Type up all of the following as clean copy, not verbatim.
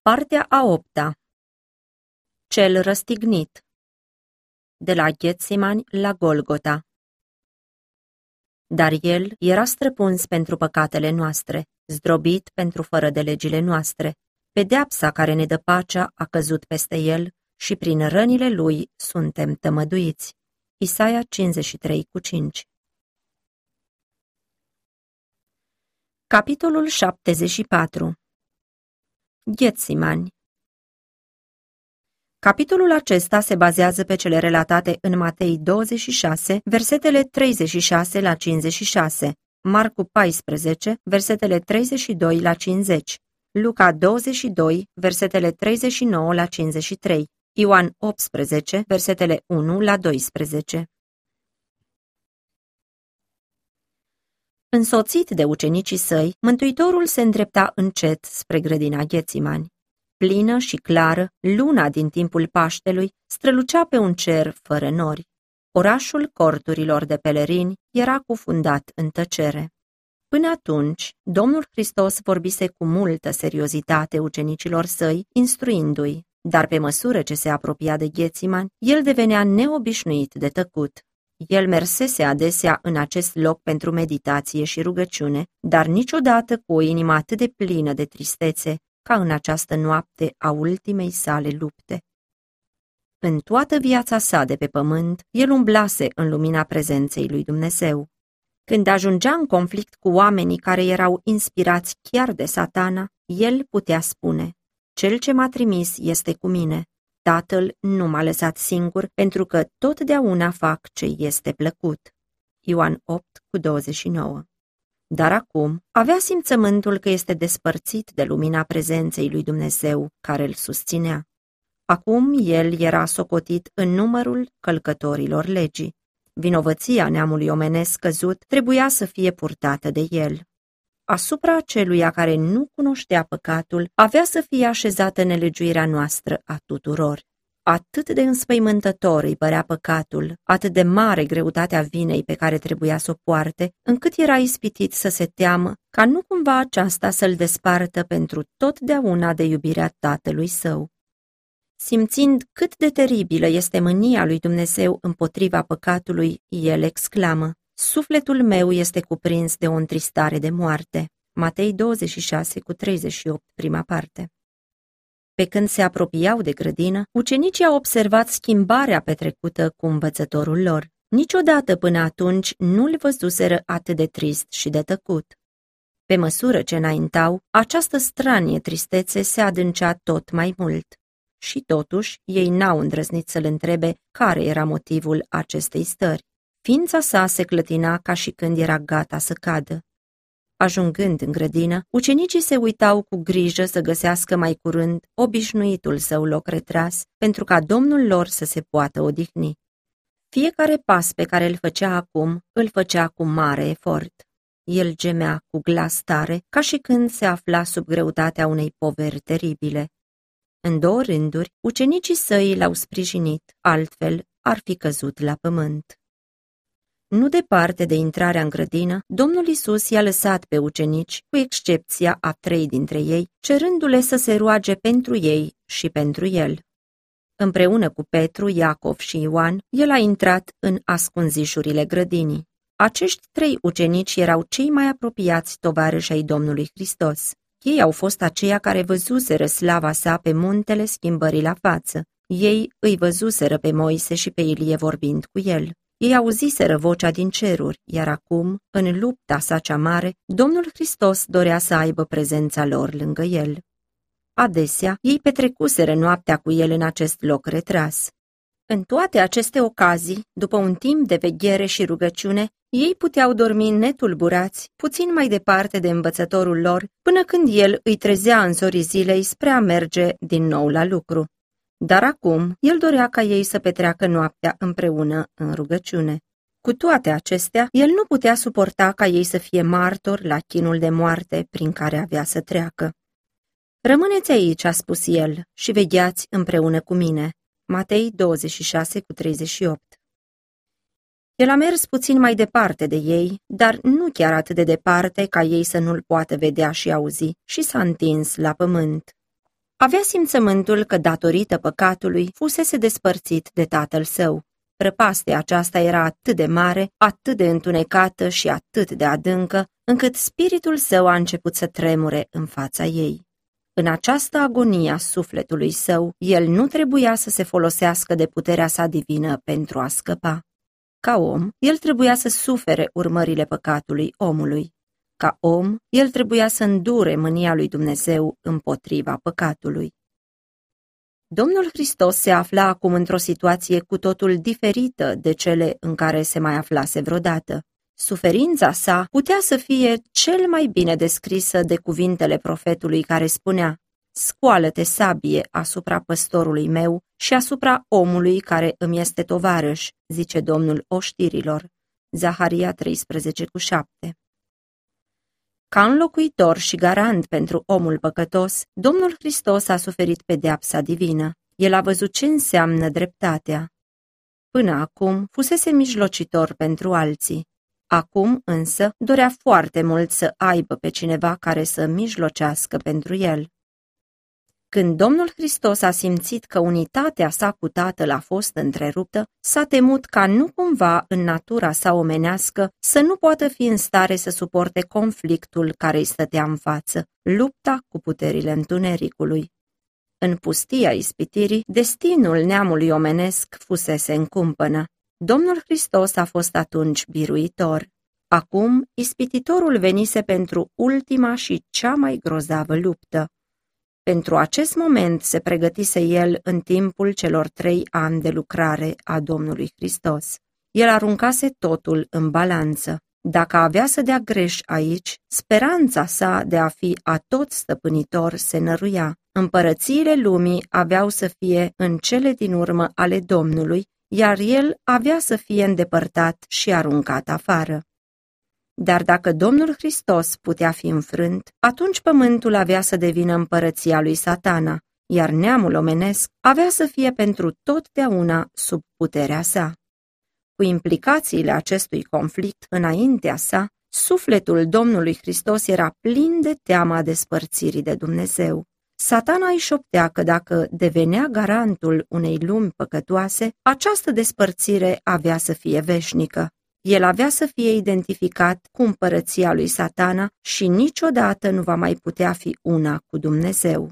Partea a 8-a. Cel răstignit. De la Ghetsimani la Golgota. Dar el era străpuns pentru păcatele noastre, zdrobit pentru fără de legile noastre. Pedeapsa care ne dă pacea a căzut peste el și prin rănile lui suntem tămăduiți. Isaia 53:5. Capitolul 74. Ghetsimani. Capitolul acesta se bazează pe cele relatate în Matei 26, versetele 36 la 56, Marcu 14, versetele 32 la 50, Luca 22, versetele 39 la 53, Ioan 18, versetele 1 la 12. Însoțit de ucenicii săi, Mântuitorul se îndrepta încet spre grădina Ghetsimani. Plină și clară, luna din timpul Paștelui strălucea pe un cer fără nori. Orașul corturilor de pelerini era cufundat în tăcere. Până atunci, Domnul Hristos vorbise cu multă seriozitate ucenicilor săi, instruindu-i, dar pe măsură ce se apropia de Ghetsimani, el devenea neobișnuit de tăcut. El mersese adesea în acest loc pentru meditație și rugăciune, dar niciodată cu o inimă atât de plină de tristețe ca în această noapte a ultimei sale lupte. În toată viața sa de pe pământ, el umblase în lumina prezenței lui Dumnezeu. Când ajungea în conflict cu oamenii care erau inspirați chiar de Satana, el putea spune: Cel ce m-a trimis este cu mine. Tatăl nu m-a lăsat singur, pentru că totdeauna fac ce este plăcut. Ioan 8:29. Dar acum avea simțământul că este despărțit de lumina prezenței lui Dumnezeu care îl susținea. Acum el era socotit în numărul călcătorilor legii. Vinovăția neamului omenesc căzut trebuia să fie purtată de el. Asupra aceluia care nu cunoștea păcatul avea să fie așezată nelegiuirea noastră a tuturor. Atât de înspăimântător îi părea păcatul, atât de mare greutatea vinei pe care trebuia să o poarte, încât era ispitit să se teamă ca nu cumva aceasta să-l despartă pentru totdeauna de iubirea tatălui său. Simțind cât de teribilă este mânia lui Dumnezeu împotriva păcatului, el exclamă: Sufletul meu este cuprins de o întristare de moarte. Matei 26:38, prima parte. Pe când se apropiau de grădină, ucenicii au observat schimbarea petrecută cu învățătorul lor. Niciodată până atunci nu-l văzuseră atât de trist și de tăcut. Pe măsură ce înaintau, această stranie tristețe se adâncea tot mai mult. Și totuși, ei n-au îndrăznit să-l întrebe care era motivul acestei stări. Ființa sa se clătina ca și când era gata să cadă. Ajungând în grădină, ucenicii se uitau cu grijă să găsească mai curând obișnuitul său loc retras, pentru ca Domnul lor să se poată odihni. Fiecare pas pe care îl făcea acum, îl făcea cu mare efort. El gemea cu glas tare, ca și când se afla sub greutatea unei poveri teribile. În două rânduri, ucenicii săi l-au sprijinit, altfel ar fi căzut la pământ. Nu departe de intrarea în grădină, Domnul Iisus i-a lăsat pe ucenici, cu excepția a 3 dintre ei, cerându-le să se roage pentru ei și pentru el. Împreună cu Petru, Iacov și Ioan, el a intrat în ascunzișurile grădinii. Acești 3 ucenici erau cei mai apropiați tovarăși ai Domnului Hristos. Ei au fost aceia care văzuseră slava sa pe muntele schimbării la față. Ei îi văzuseră pe Moise și pe Ilie vorbind cu el. Ei auziseră vocea din ceruri, iar acum, în lupta sa cea mare, Domnul Hristos dorea să aibă prezența lor lângă el. Adesea, ei petrecuseră noaptea cu el în acest loc retras. În toate aceste ocazii, după un timp de veghere și rugăciune, ei puteau dormi netulburați, puțin mai departe de învățătorul lor, până când el îi trezea în zorii zilei spre a merge din nou la lucru. Dar acum, el dorea ca ei să petreacă noaptea împreună în rugăciune. Cu toate acestea, el nu putea suporta ca ei să fie martori la chinul de moarte prin care avea să treacă. Rămâneți aici, a spus el, și vegheați împreună cu mine. Matei 26:38. El a mers puțin mai departe de ei, dar nu chiar atât de departe ca ei să nu-l poată vedea și auzi, și s-a întins la pământ. Avea simțământul că, datorită păcatului, fusese despărțit de tatăl său. Prăpastia aceasta era atât de mare, atât de întunecată și atât de adâncă, încât spiritul său a început să tremure în fața ei. În această agonie a sufletului său, el nu trebuia să se folosească de puterea sa divină pentru a scăpa. Ca om, el trebuia să sufere urmările păcatului omului. Ca om, el trebuia să îndure mânia lui Dumnezeu împotriva păcatului. Domnul Hristos se afla acum într-o situație cu totul diferită de cele în care se mai aflase vreodată. Suferința sa putea să fie cel mai bine descrisă de cuvintele profetului care spunea: "Scoală-te, sabie, asupra păstorului meu și asupra omului care îmi este tovarăș", zice Domnul oștirilor. Zaharia 13:7. Ca înlocuitor și garant pentru omul păcătos, Domnul Hristos a suferit pedeapsa divină. El a văzut ce înseamnă dreptatea. Până acum fusese mijlocitor pentru alții. Acum însă dorea foarte mult să aibă pe cineva care să mijlocească pentru el. Când Domnul Hristos a simțit că unitatea sa cu Tatăl a fost întreruptă, s-a temut ca nu cumva în natura sa omenească să nu poată fi în stare să suporte conflictul care îi stătea în față, lupta cu puterile întunericului. În pustia ispitirii, destinul neamului omenesc fusese în cumpănă. Domnul Hristos a fost atunci biruitor. Acum, ispititorul venise pentru ultima și cea mai grozavă luptă. Pentru acest moment se pregătise el în timpul celor 3 ani de lucrare a Domnului Hristos. El aruncase totul în balanță. Dacă avea să dea greș aici, speranța sa de a fi atot stăpânitor se năruia. Împărățiile lumii aveau să fie în cele din urmă ale Domnului, iar el avea să fie îndepărtat și aruncat afară. Dar dacă Domnul Hristos putea fi înfrânt, atunci pământul avea să devină împărăția lui Satana, iar neamul omenesc avea să fie pentru totdeauna sub puterea sa. Cu implicațiile acestui conflict înaintea sa, sufletul Domnului Hristos era plin de teama despărțirii de Dumnezeu. Satana îi șoptea că dacă devenea garantul unei lumi păcătoase, această despărțire avea să fie veșnică. El avea să fie identificat cu împărăția lui Satana și niciodată nu va mai putea fi una cu Dumnezeu.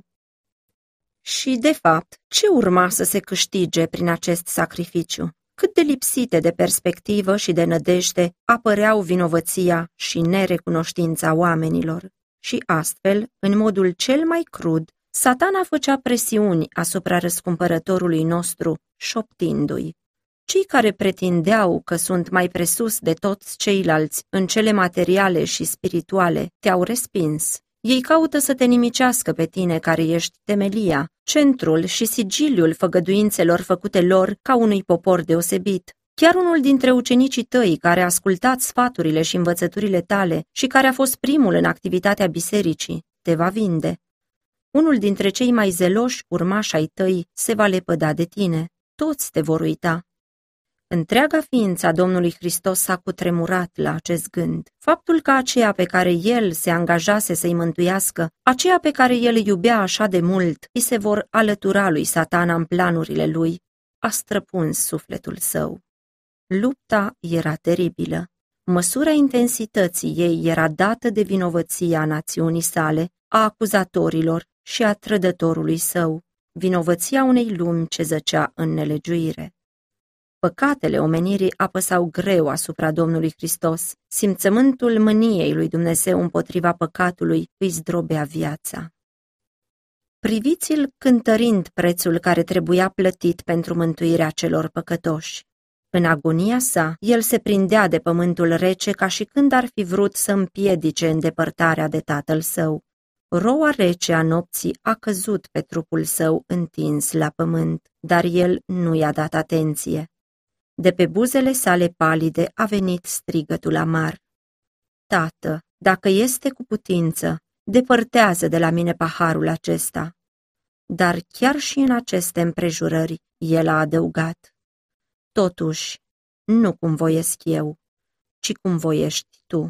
Și, de fapt, ce urma să se câștige prin acest sacrificiu? Cât de lipsite de perspectivă și de nădejde apăreau vinovăția și nerecunoștința oamenilor. Și astfel, în modul cel mai crud, Satana făcea presiuni asupra răscumpărătorului nostru, șoptindu-i: "Cei care pretindeau că sunt mai presus de toți ceilalți în cele materiale și spirituale te-au respins. Ei caută să te nimicească pe tine care ești temelia, centrul și sigiliul făgăduințelor făcute lor ca unui popor deosebit. Chiar unul dintre ucenicii tăi care a ascultat sfaturile și învățăturile tale și care a fost primul în activitatea bisericii, te va vinde. Unul dintre cei mai zeloși urmași ai tăi se va lepăda de tine. Toți te vor uita." Întreaga ființă a Domnului Hristos s-a cutremurat la acest gând. Faptul că aceea pe care el se angajase să-i mântuiască, aceea pe care el îi iubea așa de mult, îi se vor alătura lui Satana în planurile lui, a străpuns sufletul său. Lupta era teribilă. Măsura intensității ei era dată de vinovăția națiunii sale, a acuzatorilor și a trădătorului său, vinovăția unei lumi ce zăcea în nelegiuire. Păcatele omenirii apăsau greu asupra Domnului Hristos. Simțământul mâniei lui Dumnezeu împotriva păcatului îi zdrobea viața. Priviți-l cântărind prețul care trebuia plătit pentru mântuirea celor păcătoși. În agonia sa, el se prindea de pământul rece ca și când ar fi vrut să împiedice îndepărtarea de tatăl său. Roa rece a nopții a căzut pe trupul său întins la pământ, dar el nu i-a dat atenție. De pe buzele sale palide a venit strigătul amar: "Tată, dacă este cu putință, depărtează de la mine paharul acesta." Dar chiar și în aceste împrejurări, el a adăugat: "Totuși, nu cum voiesc eu, ci cum voiești tu."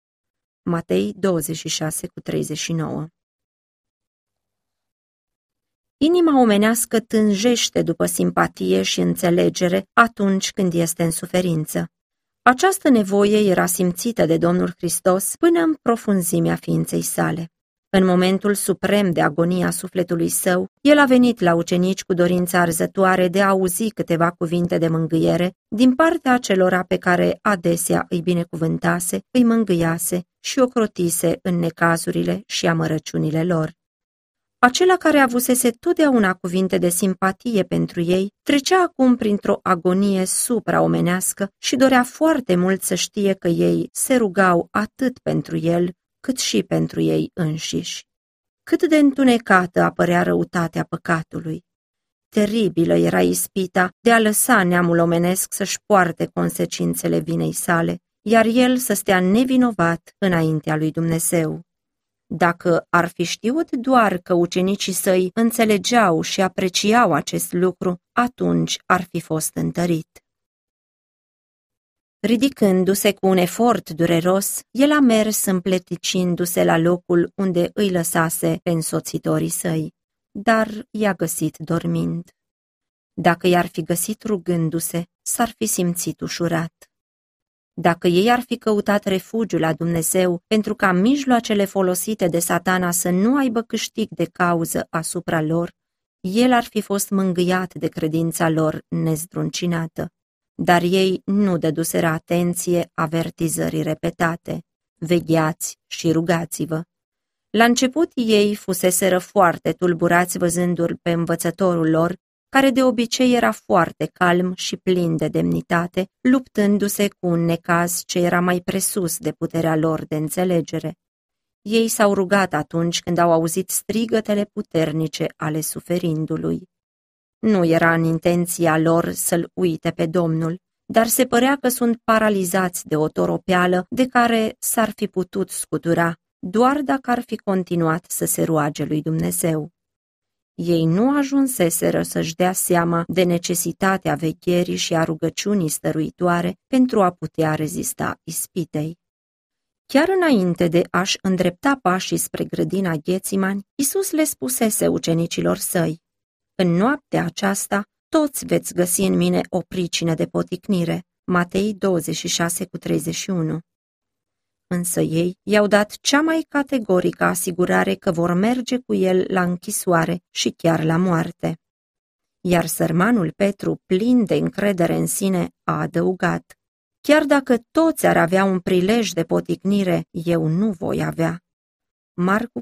Matei 26:39. Inima omenească tânjește după simpatie și înțelegere atunci când este în suferință. Această nevoie era simțită de Domnul Hristos până în profunzimea ființei sale. În momentul suprem de agonie a sufletului său, el a venit la ucenici cu dorința arzătoare de a auzi câteva cuvinte de mângâiere din partea acelora pe care adesea îi binecuvântase, îi mângâiase și ocrotise în necazurile și amărăciunile lor. Acela care avusese totdeauna cuvinte de simpatie pentru ei, trecea acum printr-o agonie supraomenească și dorea foarte mult să știe că ei se rugau atât pentru el, cât și pentru ei înșiși. Cât de întunecată apărea răutatea păcatului. Teribilă era ispita de a lăsa neamul omenesc să-și poarte consecințele vinei sale, iar el să stea nevinovat înaintea lui Dumnezeu. Dacă ar fi știut doar că ucenicii săi înțelegeau și apreciau acest lucru, atunci ar fi fost întărit. Ridicându-se cu un efort dureros, el a mers împleticindu-se la locul unde îi lăsase pe însoțitorii săi, dar i-a găsit dormind. Dacă i-ar fi găsit rugându-se, s-ar fi simțit ușurat. Dacă ei ar fi căutat refugiu la Dumnezeu pentru ca mijloacele folosite de Satana să nu aibă câștig de cauză asupra lor, el ar fi fost mângâiat de credința lor nezdruncinată. Dar ei nu dăduseră atenție avertizării repetate. Vegheați și rugați-vă. La început ei fuseseră foarte tulburați văzându-l pe învățătorul lor, care de obicei era foarte calm și plin de demnitate, luptându-se cu un necaz ce era mai presus de puterea lor de înțelegere. Ei s-au rugat atunci când au auzit strigătele puternice ale suferindului. Nu era în intenția lor să-l uite pe Domnul, dar se părea că sunt paralizați de o toropeală de care s-ar fi putut scutura, doar dacă ar fi continuat să se roage lui Dumnezeu. Ei nu ajunseseră să-și dea seama de necesitatea vegherii și a rugăciunii stăruitoare pentru a putea rezista ispitei. Chiar înainte de a-și îndrepta pașii spre grădina Ghețimani, Iisus le spusese ucenicilor săi: în noaptea aceasta, toți veți găsi în mine o pricină de poticnire. Matei 26:31. Însă ei i-au dat cea mai categorică asigurare că vor merge cu el la închisoare și chiar la moarte. Iar sărmanul Petru, plin de încredere în sine, a adăugat: chiar dacă toți ar avea un prilej de poticnire, eu nu voi avea. Marcu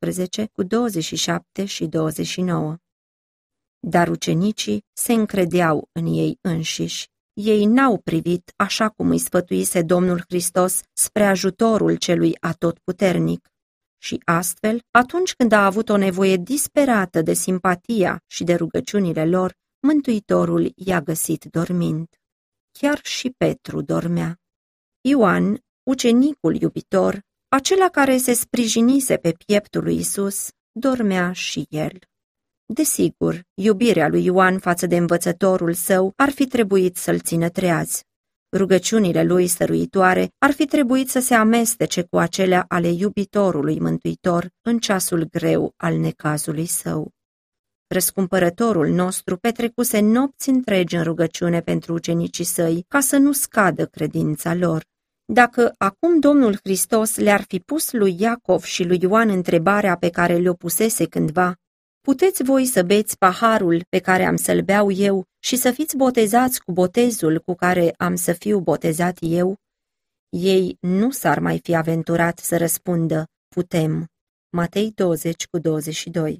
14:27 și 29. Dar ucenicii se încredeau în ei înșiși. Ei n-au privit, așa cum îi sfătuise Domnul Hristos, spre ajutorul celui atotputernic. Și astfel, atunci când a avut o nevoie disperată de simpatia și de rugăciunile lor, Mântuitorul i-a găsit dormind. Chiar și Petru dormea. Ioan, ucenicul iubitor, acela care se sprijinise pe pieptul lui Iisus, dormea și el. Desigur, iubirea lui Ioan față de învățătorul său ar fi trebuit să-l țină treaz. Rugăciunile lui stăruitoare ar fi trebuit să se amestece cu acelea ale iubitorului mântuitor în ceasul greu al necazului său. Răscumpărătorul nostru petrecuse nopți întregi în rugăciune pentru ucenicii săi, ca să nu scadă credința lor. Dacă acum Domnul Hristos le-ar fi pus lui Iacov și lui Ioan întrebarea pe care le-o pusese cândva: puteți voi să beți paharul pe care am să-l beau eu și să fiți botezați cu botezul cu care am să fiu botezat eu? Ei nu s-ar mai fi aventurat să răspundă: putem. Matei 20:22.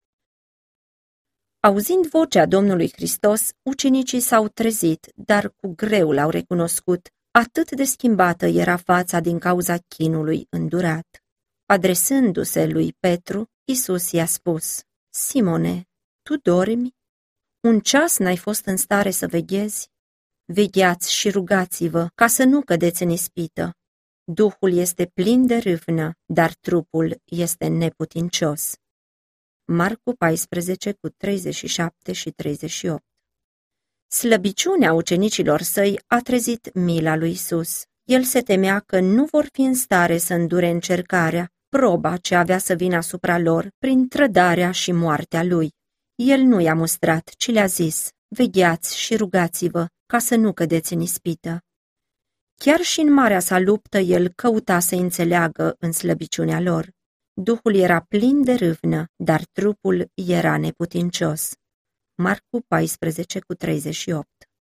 Auzind vocea Domnului Hristos, ucenicii s-au trezit, dar cu greu l-au recunoscut, atât de schimbată era fața din cauza chinului îndurat. Adresându-se lui Petru, Iisus i-a spus: Simone, tu dormi? Un ceas n-ai fost în stare să veghezi? Vegheați și rugați-vă ca să nu cădeți în ispită. Duhul este plin de râvnă, dar trupul este neputincios. Marcu 14:37 și 38. Slăbiciunea ucenicilor săi a trezit mila lui Iisus. El se temea că nu vor fi în stare să îndure încercarea, proba ce avea să vină asupra lor prin trădarea și moartea lui. El nu i-a mustrat, ci le-a zis: vegheați și rugați-vă, ca să nu cădeți în ispită. Chiar și în marea sa luptă, el căuta să înțeleagă în slăbiciunea lor. Duhul era plin de râvnă, dar trupul era neputincios. Marcu 14:38.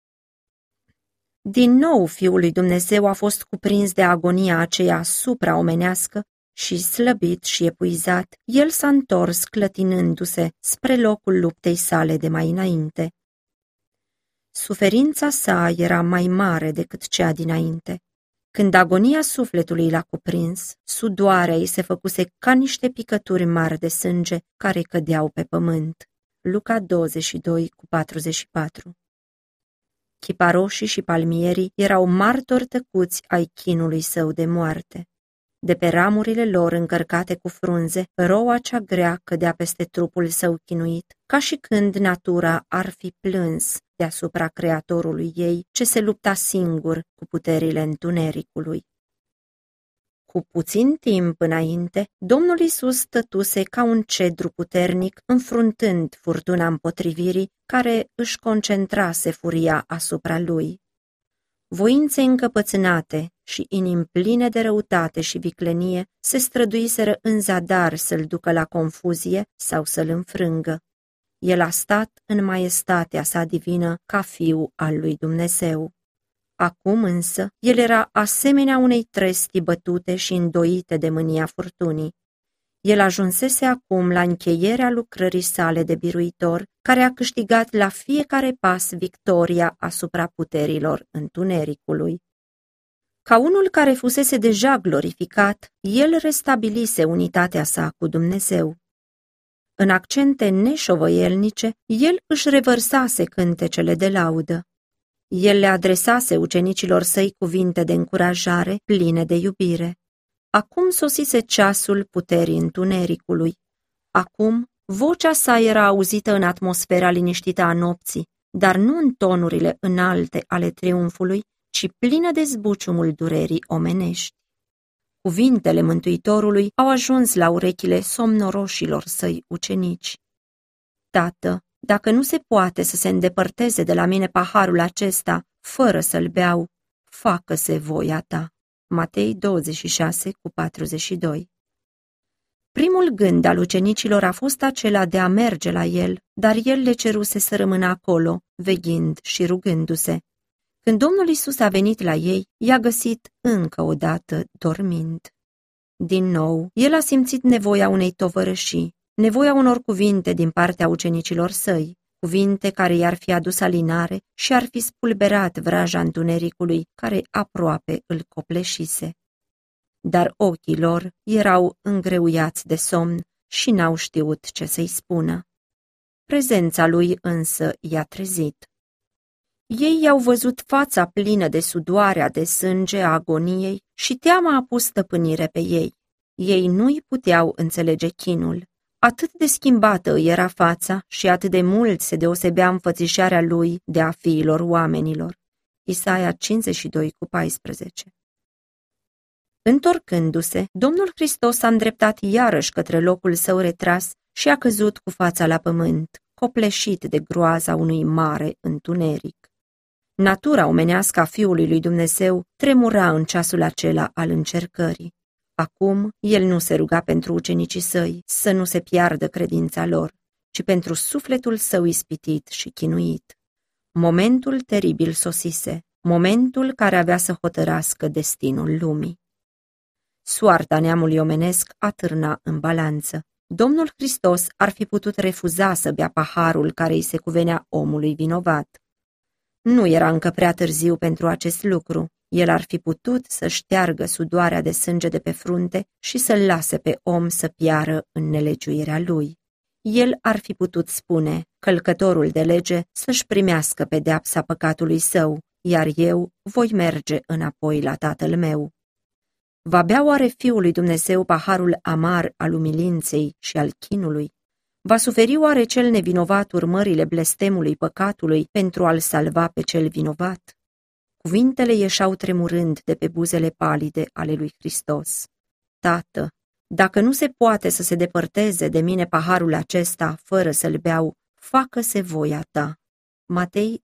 Din nou Fiul lui Dumnezeu a fost cuprins de agonia aceea supraomenească și, slăbit și epuizat, el s-a întors clătinându-se spre locul luptei sale de mai înainte. Suferința sa era mai mare decât cea dinainte. Când agonia sufletului l-a cuprins, sudoarea ei se făcuse ca niște picături mari de sânge care cădeau pe pământ. Luca 22:44. Chiparoșii și palmierii erau martori tăcuți ai chinului său de moarte. De pe ramurile lor încărcate cu frunze, roa cea grea cădea peste trupul său chinuit, ca și când natura ar fi plâns deasupra creatorului ei, ce se lupta singur cu puterile întunericului. Cu puțin timp înainte, Domnul Iisus stătuse ca un cedru puternic, înfruntând furtuna împotrivirii care își concentrase furia asupra lui. Voințe încăpățânate și inimi pline de răutate și viclenie se străduiseră în zadar să-l ducă la confuzie sau să-l înfrângă. El a stat în maiestatea sa divină ca fiu al lui Dumnezeu. Acum însă, el era asemenea unei trestii bătute și îndoite de mânia furtunii. El ajunsese acum la încheierea lucrării sale de biruitor, care a câștigat la fiecare pas victoria asupra puterilor întunericului. Ca unul care fusese deja glorificat, el restabilise unitatea sa cu Dumnezeu. În accente neșovăielnice, el își revărsase cântecele de laudă. El le adresase ucenicilor săi cuvinte de încurajare, pline de iubire. Acum sosise ceasul puterii întunericului. Acum vocea sa era auzită în atmosfera liniștită a nopții, dar nu în tonurile înalte ale triumfului, ci plină de zbuciumul durerii omenești. Cuvintele Mântuitorului au ajuns la urechile somnoroșilor săi ucenici. Tată, dacă nu se poate să se îndepărteze de la mine paharul acesta, fără să-l beau, facă-se voia ta. Matei 26:42. Primul gând al ucenicilor a fost acela de a merge la el, dar el le ceruse să rămână acolo, veghind și rugându-se. Când Domnul Iisus a venit la ei, i-a găsit încă o dată dormind. Din nou, el a simțit nevoia unei tovărășii, nevoia unor cuvinte din partea ucenicilor săi, cuvinte care i-ar fi adus alinare și ar fi spulberat vraja întunericului care aproape îl copleșise. Dar ochii lor erau îngreuiați de somn și n-au știut ce să-i spună. Prezența lui însă i-a trezit. Ei i-au văzut fața plină de sudoarea de sânge a agoniei și teama a pus stăpânire pe ei. Ei nu-i puteau înțelege chinul. Atât de schimbată îi era fața și atât de mult se deosebea înfățișarea lui de a fiilor oamenilor. Isaia 52:14. Întorcându-se, Domnul Hristos s-a îndreptat iarăși către locul său retras și a căzut cu fața la pământ, copleșit de groaza unui mare întuneric. Natura omenească a Fiului lui Dumnezeu tremura în ceasul acela al încercării. Acum, el nu se ruga pentru ucenicii săi să nu se piardă credința lor, ci pentru sufletul său ispitit și chinuit. Momentul teribil sosise, momentul care avea să hotărască destinul lumii. Soarta neamului omenesc atârna în balanță. Domnul Hristos ar fi putut refuza să bea paharul care îi se cuvenea omului vinovat. Nu era încă prea târziu pentru acest lucru. El ar fi putut să șteargă sudoarea de sânge de pe frunte și să-l lase pe om să piară în nelegiuirea lui. El ar fi putut spune, călcătorul de lege să-și primească pedeapsa păcatului său, iar eu voi merge înapoi la tatăl meu. Va bea oare Fiul lui Dumnezeu paharul amar al umilinței și al chinului? Va suferi oare cel nevinovat urmările blestemului păcatului pentru a-l salva pe cel vinovat? Cuvintele ieșeau tremurând de pe buzele palide ale lui Hristos. Tată, dacă nu se poate să se depărteze de mine paharul acesta fără să-l beau, facă-se voia ta. Matei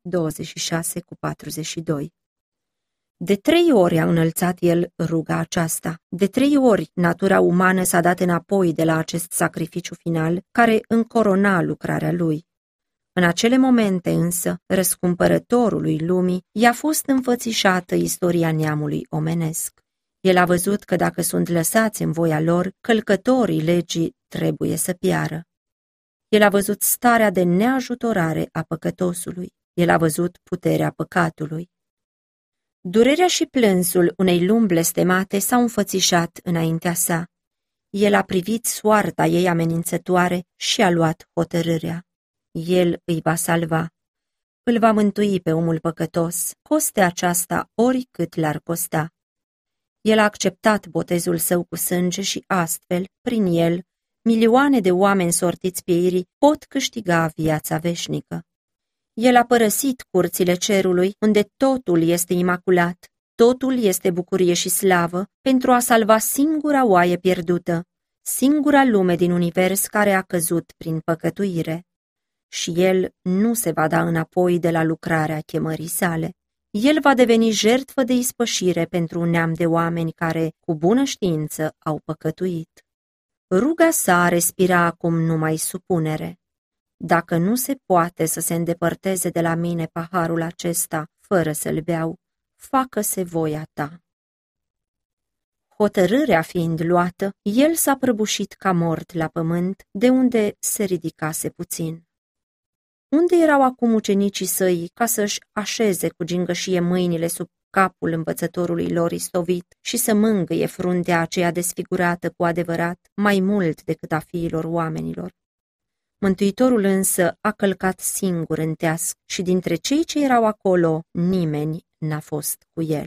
26:42. De 3 ori a înălțat el ruga aceasta. De 3 ori natura umană s-a dat înapoi de la acest sacrificiu final care încorona lucrarea lui. În acele momente însă, răscumpărătorului lumii i-a fost înfățișată istoria neamului omenesc. El a văzut că dacă sunt lăsați în voia lor, călcătorii legii trebuie să piară. El a văzut starea de neajutorare a păcătosului. El a văzut puterea păcatului. Durerea și plânsul unei lumi blestemate s-au înfățișat înaintea sa. El a privit soarta ei amenințătoare și a luat hotărârea. El îi va salva. Îl va mântui pe omul păcătos, coste aceasta oricât l-ar costa. El a acceptat botezul său cu sânge și astfel, prin el, milioane de oameni sortiți pieirii pot câștiga viața veșnică. El a părăsit curțile cerului, unde totul este imaculat, totul este bucurie și slavă, pentru a salva singura oaie pierdută, singura lume din univers care a căzut prin păcătuire. Și el nu se va da înapoi de la lucrarea chemării sale. El va deveni jertfă de ispășire pentru un neam de oameni care, cu bună știință, au păcătuit. Ruga sa respira acum numai supunere. Dacă nu se poate să se îndepărteze de la mine paharul acesta, fără să-l beau, facă-se voia ta. Hotărârea fiind luată, el s-a prăbușit ca mort la pământ, de unde se ridicase puțin. Unde erau acum ucenicii săi ca să-și așeze cu gingășie mâinile sub capul învățătorului lor istovit și să mângâie fruntea aceea desfigurată cu adevărat mai mult decât a fiilor oamenilor? Mântuitorul însă a călcat singur în teasc și dintre cei ce erau acolo nimeni n-a fost cu el.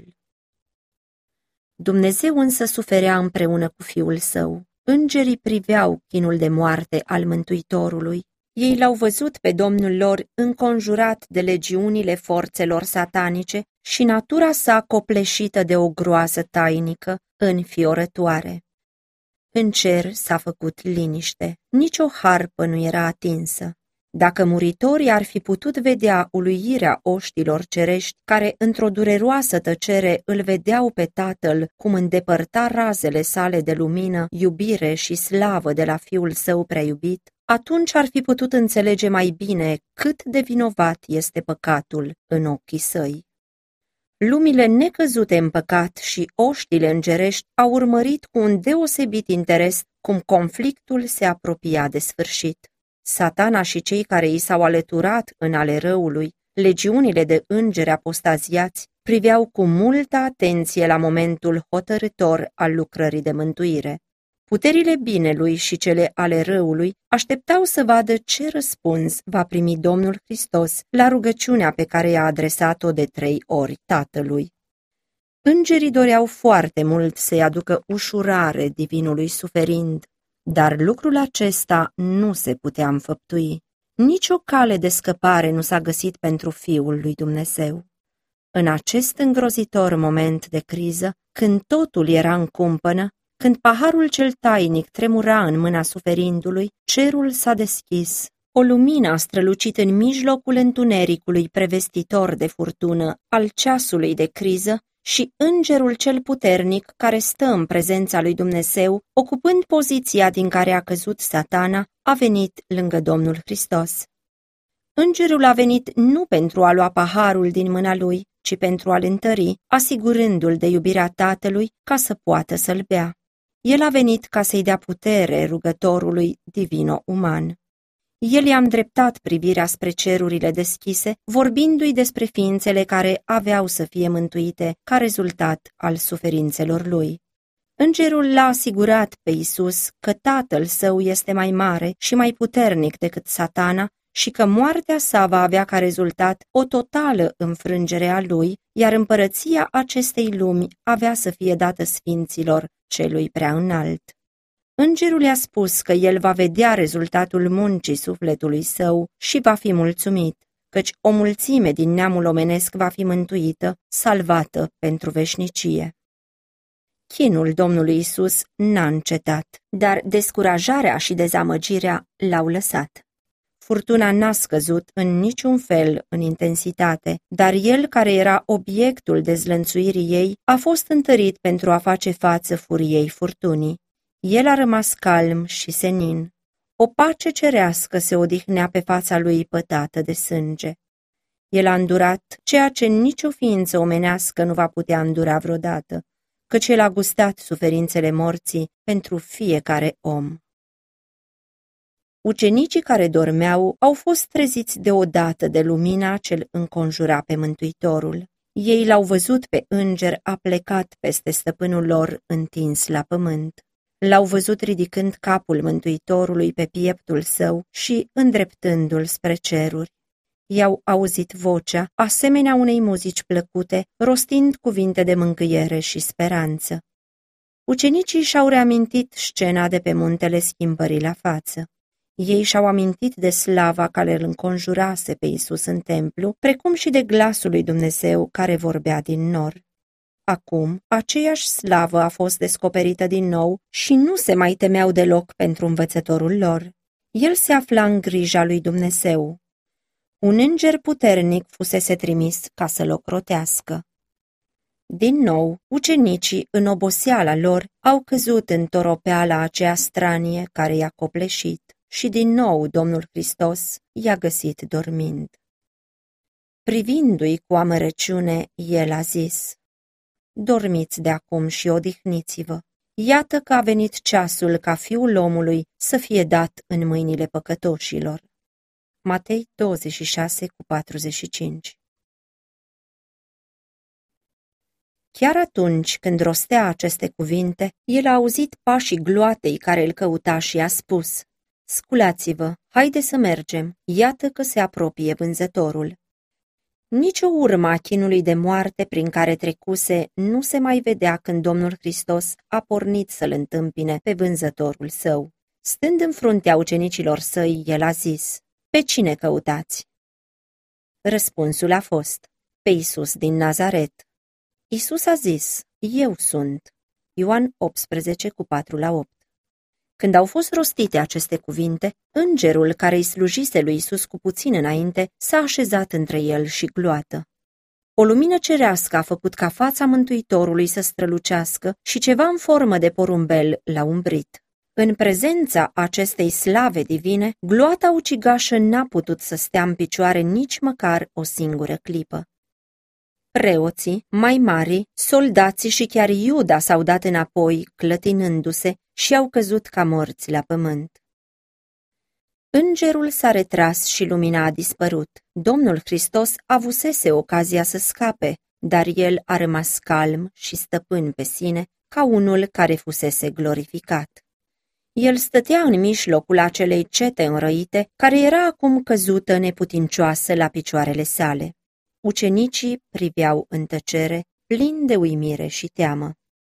Dumnezeu însă suferea împreună cu Fiul Său. Îngerii priveau chinul de moarte al Mântuitorului. Ei l-au văzut pe Domnul lor înconjurat de legiunile forțelor satanice și natura sa copleșită de o groază tainică, înfiorătoare. În cer s-a făcut liniște, nici o harpă nu era atinsă. Dacă muritorii ar fi putut vedea uluirea oștilor cerești, care într-o dureroasă tăcere îl vedeau pe Tatăl cum îndepărta razele sale de lumină, iubire și slavă de la Fiul Său prea iubit, atunci ar fi putut înțelege mai bine cât de vinovat este păcatul în ochii săi. Lumile necăzute în păcat și oștile îngerești au urmărit cu un deosebit interes cum conflictul se apropia de sfârșit. Satana și cei care i s-au alăturat în ale răului, legiunile de îngeri apostaziați, priveau cu multă atenție la momentul hotărâtor al lucrării de mântuire. Puterile binelui și cele ale răului așteptau să vadă ce răspuns va primi Domnul Hristos la rugăciunea pe care i-a adresat-o de 3 ori Tatălui. Îngerii doreau foarte mult să-i aducă ușurare divinului suferind, dar lucrul acesta nu se putea înfăptui. Nici o cale de scăpare nu s-a găsit pentru Fiul lui Dumnezeu. În acest îngrozitor moment de criză, când totul era în cumpănă, când paharul cel tainic tremura în mâna suferindului, cerul s-a deschis. O lumină a strălucit în mijlocul întunericului prevestitor de furtună al ceasului de criză și îngerul cel puternic care stă în prezența lui Dumnezeu, ocupând poziția din care a căzut Satana, a venit lângă Domnul Hristos. Îngerul a venit nu pentru a lua paharul din mâna lui, ci pentru a-l întări, asigurându-l de iubirea Tatălui ca să poată să-l bea. El a venit ca să-i dea putere rugătorului divino-uman. El i-a îndreptat privirea spre cerurile deschise, vorbindu-i despre ființele care aveau să fie mântuite ca rezultat al suferințelor lui. Îngerul l-a asigurat pe Iisus că Tatăl Său este mai mare și mai puternic decât Satana și că moartea sa va avea ca rezultat o totală înfrângere a lui, iar împărăția acestei lumi avea să fie dată sfinților celui prea înalt. Îngerul i-a spus că el va vedea rezultatul muncii sufletului său și va fi mulțumit, căci o mulțime din neamul omenesc va fi mântuită, salvată pentru veșnicie. Chinul Domnului Isus n-a încetat, dar descurajarea și dezamăgirea l-au lăsat. Furtuna n-a scăzut în niciun fel în intensitate, dar el care era obiectul dezlănțuirii ei a fost întărit pentru a face față furiei furtunii. El a rămas calm și senin. O pace cerească se odihnea pe fața lui pătată de sânge. El a îndurat ceea ce nicio ființă omenească nu va putea îndura vreodată, căci el a gustat suferințele morții pentru fiecare om. Ucenicii care dormeau au fost treziți deodată de lumina ce îl înconjura pe Mântuitorul. Ei l-au văzut pe înger aplecat peste stăpânul lor întins la pământ. L-au văzut ridicând capul Mântuitorului pe pieptul său și îndreptându-l spre ceruri. I-au auzit vocea, asemenea unei muzici plăcute, rostind cuvinte de mângâiere și speranță. Ucenicii și-au reamintit scena de pe muntele Schimbării la față. Ei și-au amintit de slava care îl înconjurase pe Iisus în templu, precum și de glasul lui Dumnezeu care vorbea din nor. Acum, aceeași slavă a fost descoperită din nou și nu se mai temeau deloc pentru învățătorul lor. El se afla în grija lui Dumnezeu. Un înger puternic fusese trimis ca să-l ocrotească. Din nou, ucenicii, în oboseala lor, au căzut în toropeala aceea stranie care i-a copleșit și din nou Domnul Hristos i-a găsit dormind. Privindu-i cu amărăciune, el a zis: dormiți de acum și odihniți-vă. Iată că a venit ceasul ca Fiul omului să fie dat în mâinile păcătoșilor. Matei 26:45. Chiar atunci când rostea aceste cuvinte, el a auzit pașii gloatei care îl căuta și a spus: sculați-vă, haide să mergem, iată că se apropie vânzătorul. Nici o urmă a chinului de moarte prin care trecuse nu se mai vedea când Domnul Hristos a pornit să-l întâmpine pe vânzătorul său. Stând în fruntea ucenicilor săi, el a zis: pe cine căutați? Răspunsul a fost: pe Iisus din Nazaret. Iisus a zis: eu sunt. Ioan 18:4-8. Când au fost rostite aceste cuvinte, îngerul care îi slujise lui Iisus cu puțin înainte s-a așezat între el și gloată. O lumină cerească a făcut ca fața Mântuitorului să strălucească și ceva în formă de porumbel l-a umbrit. În prezența acestei slave divine, gloata ucigașă n-a putut să stea în picioare nici măcar o singură clipă. Preoții, mai mari, soldații și chiar Iuda s-au dat înapoi, clătinându-se, și au căzut ca morți la pământ. Îngerul s-a retras și lumina a dispărut. Domnul Hristos avusese ocazia să scape, dar el a rămas calm și stăpân pe sine, ca unul care fusese glorificat. El stătea în mijlocul acelei cete înrăite, care era acum căzută neputincioasă la picioarele sale. Ucenicii priveau în tăcere, plini de uimire și teamă.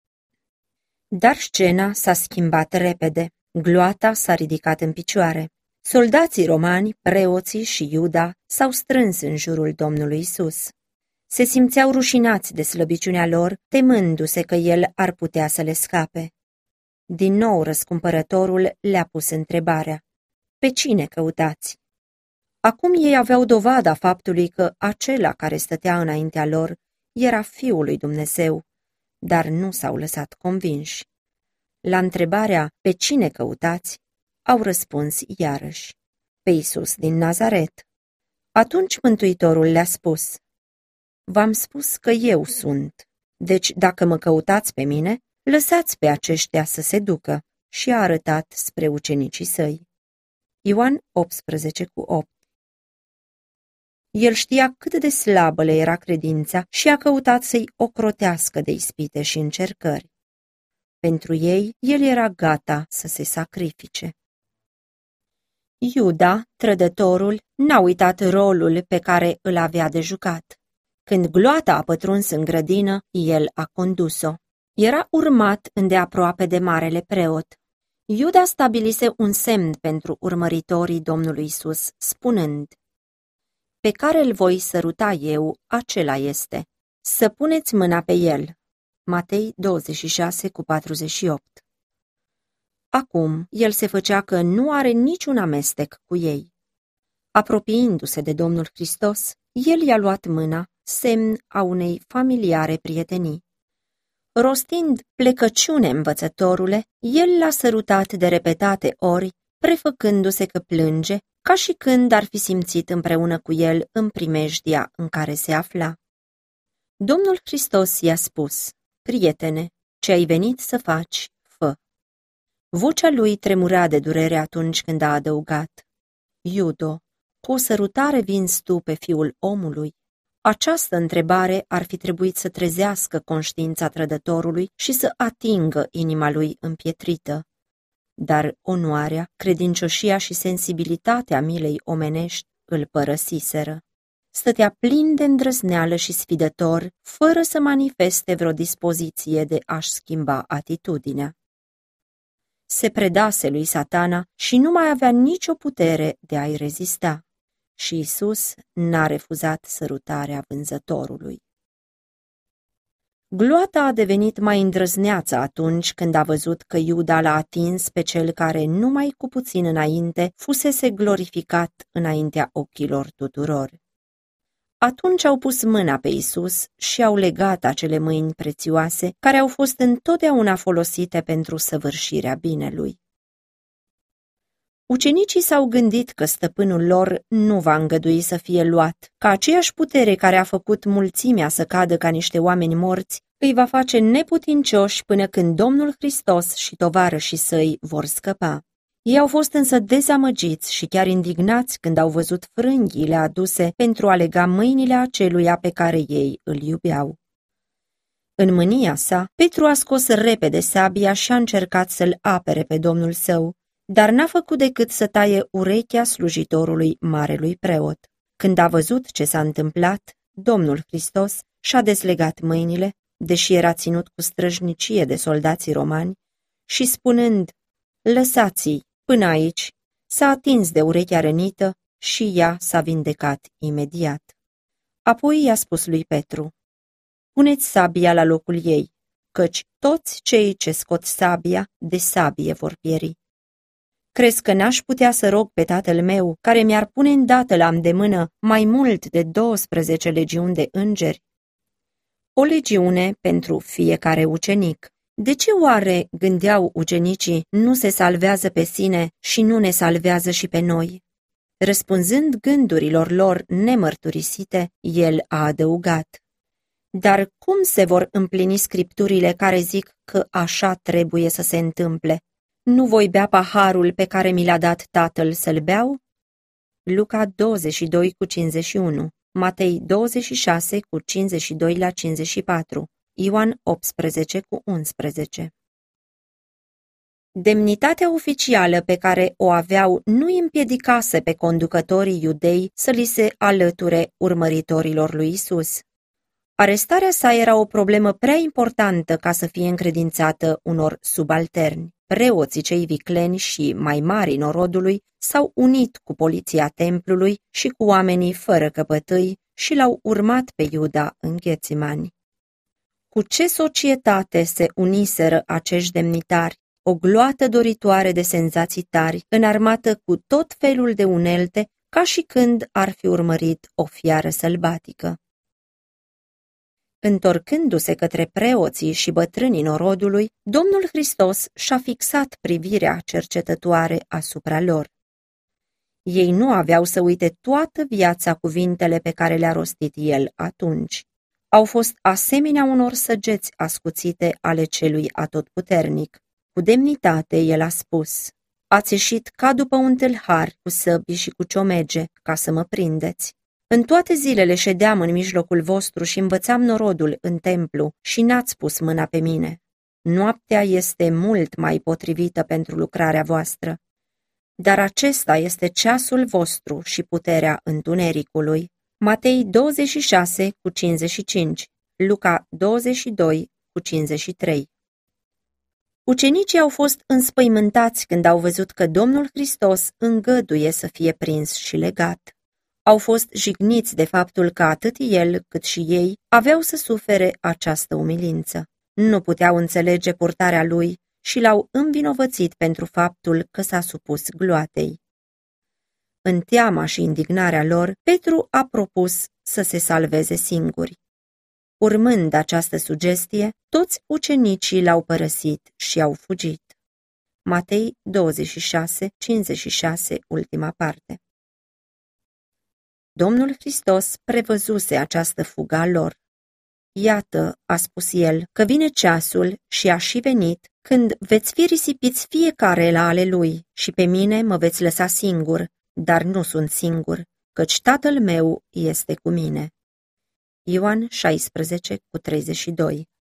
Dar scena s-a schimbat repede, gloata s-a ridicat în picioare. Soldații romani, preoții și Iuda s-au strâns în jurul Domnului Isus. Se simțeau rușinați de slăbiciunea lor, temându-se că el ar putea să le scape. Din nou răscumpărătorul le-a pus întrebarea: pe cine căutați? Acum ei aveau dovada faptului că acela care stătea înaintea lor era Fiul lui Dumnezeu, dar nu s-au lăsat convinși. La întrebarea pe cine căutați, au răspuns iarăși: pe Iisus din Nazaret. Atunci Mântuitorul le-a spus: v-am spus că eu sunt, deci dacă mă căutați pe mine, lăsați pe aceștia să se ducă, și a arătat spre ucenicii săi. Ioan 18:8. El știa cât de slabă le era credința și a căutat să-i ocrotească de ispite și încercări. Pentru ei, el era gata să se sacrifice. Iuda, trădătorul, n-a uitat rolul pe care îl avea de jucat. Când gloata a pătruns în grădină, el a condus-o. Era urmat îndeaproape de marele preot. Iuda stabilise un semn pentru urmăritorii Domnului Isus, spunând: pe care îl voi săruta eu, acela este. Să puneți mâna pe el. Matei 26:48. Acum, el se făcea că nu are niciun amestec cu ei. Apropiindu-se de Domnul Hristos, el i-a luat mâna, semn a unei familiare prietenii. Rostind plecăciune, învățătorule, el l-a sărutat de repetate ori, prefăcându-se că plânge, ca și când ar fi simțit împreună cu el în primejdia în care se afla. Domnul Hristos i-a spus: prietene, ce ai venit să faci, fă. Vocea lui tremura de durere atunci când a adăugat: Iudo, cu o sărutare vinzi tu pe fiul omului? Această întrebare ar fi trebuit să trezească conștiința trădătorului și să atingă inima lui împietrită. Dar onoarea, credincioșia și sensibilitatea milei omenești îl părăsiseră. Stătea plin de îndrăzneală și sfidător, fără să manifeste vreo dispoziție de a-și schimba atitudinea. Se predase lui Satana și nu mai avea nicio putere de a-i rezista. Și Iisus n-a refuzat sărutarea vânzătorului. Gloata a devenit mai îndrăzneață atunci când a văzut că Iuda l-a atins pe cel care numai cu puțin înainte fusese glorificat înaintea ochilor tuturor. Atunci au pus mâna pe Iisus și au legat acele mâini prețioase care au fost întotdeauna folosite pentru săvârșirea binelui. Ucenicii s-au gândit că stăpânul lor nu va îngădui să fie luat, că aceeași putere care a făcut mulțimea să cadă ca niște oameni morți îi va face neputincioși până când Domnul Hristos și tovarășii săi vor scăpa. Ei au fost însă dezamăgiți și chiar indignați când au văzut frânghiile aduse pentru a lega mâinile aceluia pe care ei îl iubeau. În mânia sa, Petru a scos repede sabia și a încercat să-l apere pe Domnul său, dar n-a făcut decât să taie urechea slujitorului marelui preot. Când a văzut ce s-a întâmplat, Domnul Hristos și-a dezlegat mâinile, deși era ținut cu străjnicie de soldații romani, și spunând: lăsați-i, până aici, s-a atins de urechea rănită și ea s-a vindecat imediat. Apoi i-a spus lui Petru: puneți sabia la locul ei, căci toți cei ce scot sabia, de sabie vor pieri. Crezi că n-aș putea să rog pe tatăl meu, care mi-ar pune îndată la îndemână mai mult de 12 legiuni de îngeri? O legiune pentru fiecare ucenic. De ce oare, gândeau ucenicii, nu se salvează pe sine și nu ne salvează și pe noi? Răspunzând gândurilor lor nemărturisite, el a adăugat: dar cum se vor împlini scripturile care zic că așa trebuie să se întâmple? Nu voi bea paharul pe care mi l-a dat Tatăl să-l beau? Luca 22:51, Matei 26:52-54, Ioan 18:11. Demnitatea oficială pe care o aveau nu îi împiedicase pe conducătorii iudei să li se alăture urmăritorilor lui Isus. Arestarea sa era o problemă prea importantă ca să fie încredințată unor subalterni. Preoții cei vicleni și mai mari norodului s-au unit cu poliția templului și cu oamenii fără căpătâi și l-au urmat pe Iuda în Ghețimani. Cu ce societate se uniseră acești demnitari, o gloată doritoare de senzații tari, înarmată cu tot felul de unelte, ca și când ar fi urmărit o fiară sălbatică. Întorcându-se către preoții și bătrânii norodului, Domnul Hristos și-a fixat privirea cercetătoare asupra lor. Ei nu aveau să uite toată viața cuvintele pe care le-a rostit el atunci. Au fost asemenea unor săgeți ascuțite ale celui atotputernic. Cu demnitate el a spus: ați ieșit ca după un tâlhar cu săbii și cu ciomege ca să mă prindeți. În toate zilele ședeam în mijlocul vostru și învățam norodul în templu și n-ați pus mâna pe mine. Noaptea este mult mai potrivită pentru lucrarea voastră, dar acesta este ceasul vostru și puterea întunericului. Matei 26:55, Luca 22:53. Ucenicii au fost înspăimântați când au văzut că Domnul Hristos îngăduie să fie prins și legat. Au fost jigniți de faptul că atât el cât și ei aveau să sufere această umilință. Nu puteau înțelege purtarea lui și l-au învinovățit pentru faptul că s-a supus gloatei. În teama și indignarea lor, Petru a propus să se salveze singuri. Urmând această sugestie, toți ucenicii l-au părăsit și au fugit. Matei 26:56, ultima parte. Domnul Hristos prevăzuse această fugă a lor. Iată, a spus el, că vine ceasul și a și venit, când veți fi risipiți fiecare la ale lui și pe mine mă veți lăsa singur, dar nu sunt singur, căci Tatăl meu este cu mine. Ioan 16:32.